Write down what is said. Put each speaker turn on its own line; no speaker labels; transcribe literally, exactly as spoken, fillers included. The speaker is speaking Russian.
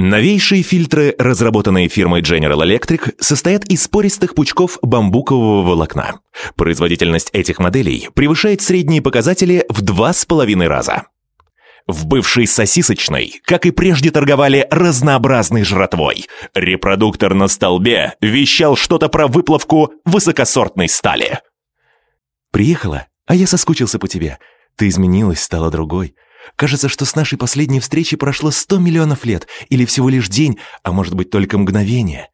Новейшие фильтры, разработанные фирмой General Electric, состоят из пористых пучков бамбукового волокна. Производительность этих моделей превышает средние показатели в два с половиной раза. В бывшей сосисочной, как и прежде, торговали разнообразной жратвой. Репродуктор на столбе вещал что-то про выплавку высокосортной стали.
«Приехала, а я соскучился по тебе. Ты изменилась, стала другой. Кажется, что с нашей последней встречи прошло сто миллионов лет, или всего лишь день, а может быть только мгновение.